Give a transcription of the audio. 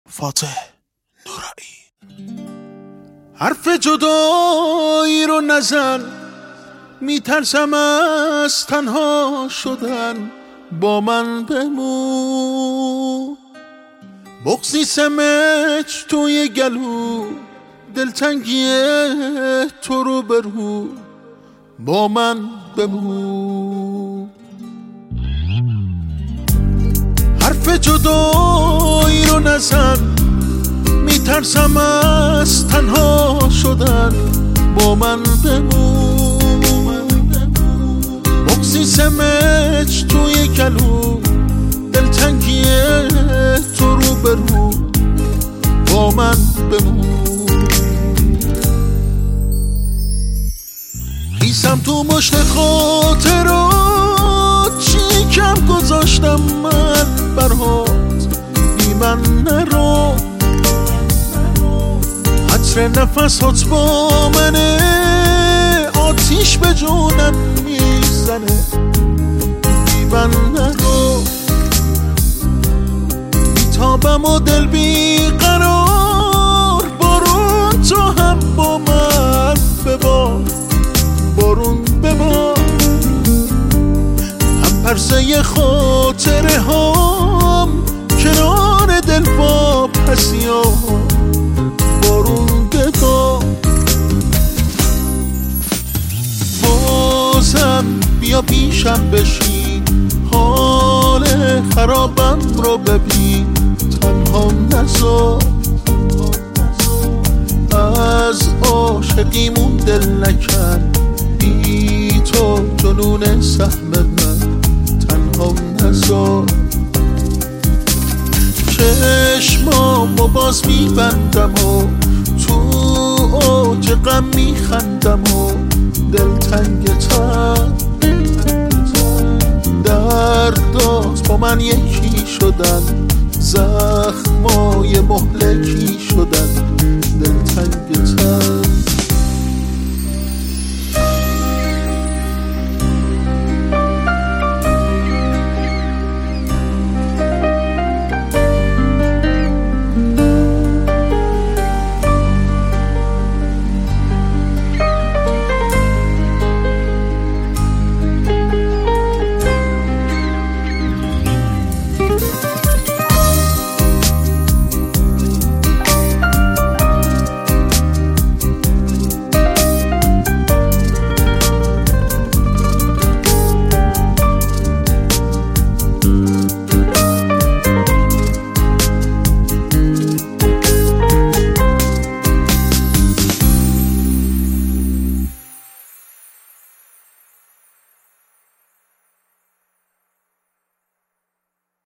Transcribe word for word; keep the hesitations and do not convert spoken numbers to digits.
فاتح نورایی. حرف جدایی رو نزن، میترسم از تنها شدن، با من بمون. بغضی سمج توی گلو، دلتنگی تو رو برو، با من بمون. حرف جدایی رو نزن، میترسم از تنها شدن، با من بمون. بغضی سمج توی گلو، دلتنگی تو رو برو، با من بمون. خیسم تو مشت خاطرات، چی کم گذاشتم من برات، بی من نرو. عطر نفس هات با منه، آتیش به جونم میزنه، بی من نرو. بیتابم و دل بی قرار، بارون تو هم با من ببار، بارون ببار. هم پرسه خاطره هم کنار دل با پسیام، بارون ببار. بازم بیا پیشم بشین، حال خرابم رو ببین، تنها نذار. از عاشقیمون دل نکن، بی تو جنون سهم من، تنها نذار. چشمامو باز میبندم و تو اوج غم میخندم و دلتنگتم. دردات با من یکی شدن، زخمای مهلکی شدن،